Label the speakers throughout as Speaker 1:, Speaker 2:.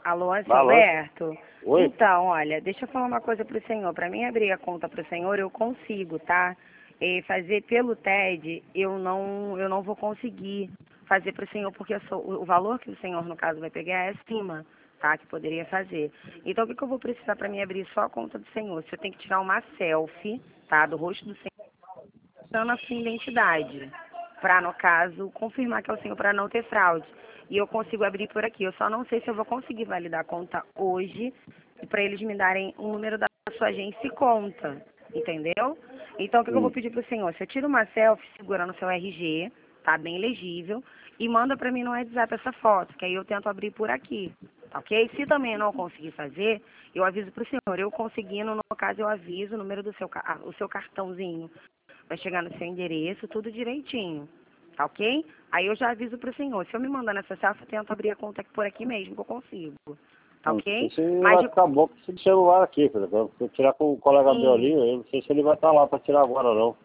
Speaker 1: Alô, seu
Speaker 2: Alô?
Speaker 1: Alberto?
Speaker 2: Oi?
Speaker 1: Então, olha, deixa eu falar uma coisa pro senhor. Para mim abrir a conta pro senhor, eu consigo, tá? E fazer pelo TED, eu não vou conseguir fazer pro senhor, porque o valor que o senhor, no caso, vai pegar é acima, tá? Que poderia fazer. Então, o que eu vou precisar para mim abrir só a conta do senhor? Você tem que tirar uma selfie, tá? Do rosto do senhor, mostrando a sua identidade. Para, no caso, confirmar que é o senhor para não ter fraude. E eu consigo abrir por aqui. Eu só não sei se eu vou conseguir validar a conta hoje para eles me darem o número da sua agência e conta. Entendeu? Então, o que eu vou pedir para o senhor? Você tira uma selfie segurando o seu RG, tá bem legível, e manda para mim no WhatsApp essa foto, que aí eu tento abrir por aqui. Tá ok? Se também eu não conseguir fazer, eu aviso para o senhor. Eu conseguindo, no caso, eu aviso o número do o seu cartãozinho. Vai chegar no seu endereço, tudo direitinho. Tá ok? Aí eu já aviso pro senhor. Se eu me mandar nessa selfie, eu tento abrir a conta aqui por aqui mesmo, que eu consigo. Tá
Speaker 2: Não sei
Speaker 1: ok?
Speaker 2: se ele
Speaker 1: Mas
Speaker 2: vai ficar bom com esse celular aqui, filho. Eu vou tirar com o colega meu ali, eu não sei se ele vai estar lá para tirar agora não.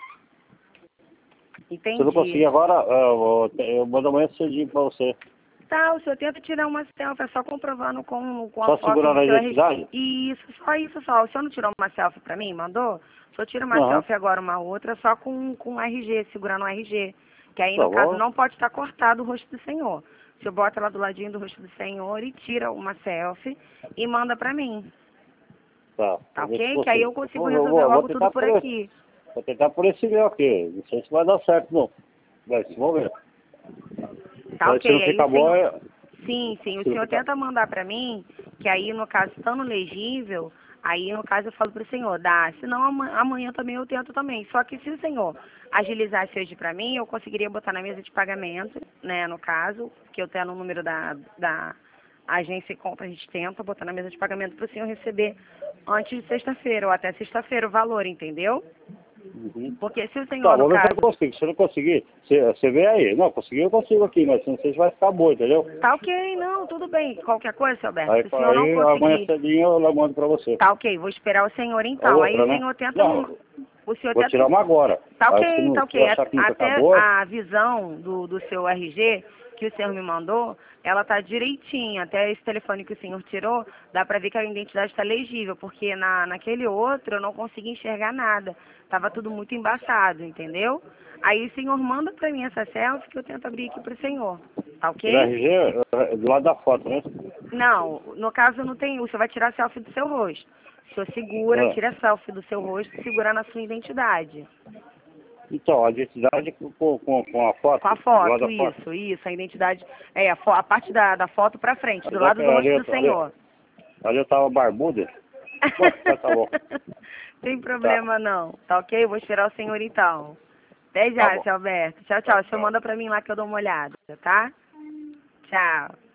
Speaker 2: Se eu não
Speaker 1: entendi.
Speaker 2: conseguir agora, eu mando amanhã cedinho para você.
Speaker 1: Tá, o senhor tenta tirar uma selfie, é só comprovando com a
Speaker 2: Só
Speaker 1: foto
Speaker 2: segurando
Speaker 1: do
Speaker 2: a
Speaker 1: seu RG.
Speaker 2: identidade?
Speaker 1: Isso, só isso só. O senhor não tirou uma selfie pra mim, mandou? O senhor tira uma
Speaker 2: Aham.
Speaker 1: selfie agora, uma outra, só com o RG, segurando o RG. Que aí,
Speaker 2: Tá
Speaker 1: no caso,
Speaker 2: bom?
Speaker 1: não pode estar cortado o rosto do senhor. O senhor bota lá do ladinho do rosto do senhor e tira uma selfie e manda pra mim.
Speaker 2: Tá,
Speaker 1: Tá
Speaker 2: vou ver se
Speaker 1: ok? Que aí eu
Speaker 2: consigo.
Speaker 1: consigo resolver
Speaker 2: Vou
Speaker 1: logo tudo
Speaker 2: tentar
Speaker 1: por
Speaker 2: por esse.
Speaker 1: aqui.
Speaker 2: Vou tentar por esse meu aqui. Não sei se vai dar certo não. Mas vamos ver.
Speaker 1: Tá
Speaker 2: Mas se não
Speaker 1: ok. Aí o
Speaker 2: ficar bom,
Speaker 1: senhor... Sim, sim. O
Speaker 2: se não
Speaker 1: senhor
Speaker 2: ficar...
Speaker 1: tenta mandar pra mim, que aí, no caso, estando legível, aí, no caso, eu falo pro senhor, dá. Senão, amanhã também eu tento também. Só que se o senhor agilizasse hoje pra mim, eu conseguiria botar na mesa de pagamento, né, no caso, que eu tenho no número da agência e compra, a gente tenta botar na mesa de pagamento pro senhor receber antes de sexta-feira, ou até sexta-feira o valor, entendeu?
Speaker 2: Uhum.
Speaker 1: Porque se o
Speaker 2: Tá,
Speaker 1: senhor, no
Speaker 2: vamos ver se eu
Speaker 1: caso...
Speaker 2: consigo. Se eu não conseguir, você vê aí. Não, conseguir eu consigo aqui, mas não sei se vai ficar bom, entendeu?
Speaker 1: Tá ok, não, tudo bem. Qualquer coisa, seu Alberto,
Speaker 2: Aí,
Speaker 1: se o senhor não
Speaker 2: amanhã
Speaker 1: conseguir...
Speaker 2: cedinho eu mando pra você.
Speaker 1: Tá ok, vou esperar o senhor
Speaker 2: A
Speaker 1: então. Aí
Speaker 2: outra,
Speaker 1: o
Speaker 2: né?
Speaker 1: senhor tenta me...
Speaker 2: Não,
Speaker 1: O senhor
Speaker 2: vou
Speaker 1: tenta...
Speaker 2: tirar uma agora.
Speaker 1: Tá
Speaker 2: Aí
Speaker 1: ok, tá
Speaker 2: se eu
Speaker 1: ok.
Speaker 2: achar que não ficar
Speaker 1: Até
Speaker 2: boa,
Speaker 1: a visão do seu RG que o senhor me mandou, ela tá direitinha. Até esse telefone que o senhor tirou, dá pra ver que a identidade tá legível, porque naquele outro eu não consegui enxergar nada. Tava tudo muito embaçado, entendeu? Aí o senhor manda pra mim essa selfie que eu tento abrir aqui pro senhor. Tá
Speaker 2: o
Speaker 1: ok?
Speaker 2: RG é do lado da foto, né?
Speaker 1: Não, no caso não tem. O senhor vai tirar a selfie do seu rosto. O senhor segura,
Speaker 2: É.
Speaker 1: tira a selfie do seu rosto, segurando a sua identidade.
Speaker 2: Então, a identidade com a
Speaker 1: Com
Speaker 2: foto,
Speaker 1: a
Speaker 2: do lado
Speaker 1: foto,
Speaker 2: da foto.
Speaker 1: isso, a identidade. É, a parte da foto pra frente, do
Speaker 2: Apesar
Speaker 1: lado
Speaker 2: que
Speaker 1: do rosto do senhor.
Speaker 2: ali eu tava barbudo. Bom, tá bom.
Speaker 1: Tem
Speaker 2: Tá,
Speaker 1: problema não, tá ok? Eu vou esperar o senhor então. Até
Speaker 2: tá
Speaker 1: já,
Speaker 2: bom.
Speaker 1: seu Alberto. Tchau,
Speaker 2: Tá,
Speaker 1: tchau. O senhor
Speaker 2: tchau.
Speaker 1: manda pra mim lá que eu dou uma olhada, tá? Tchau.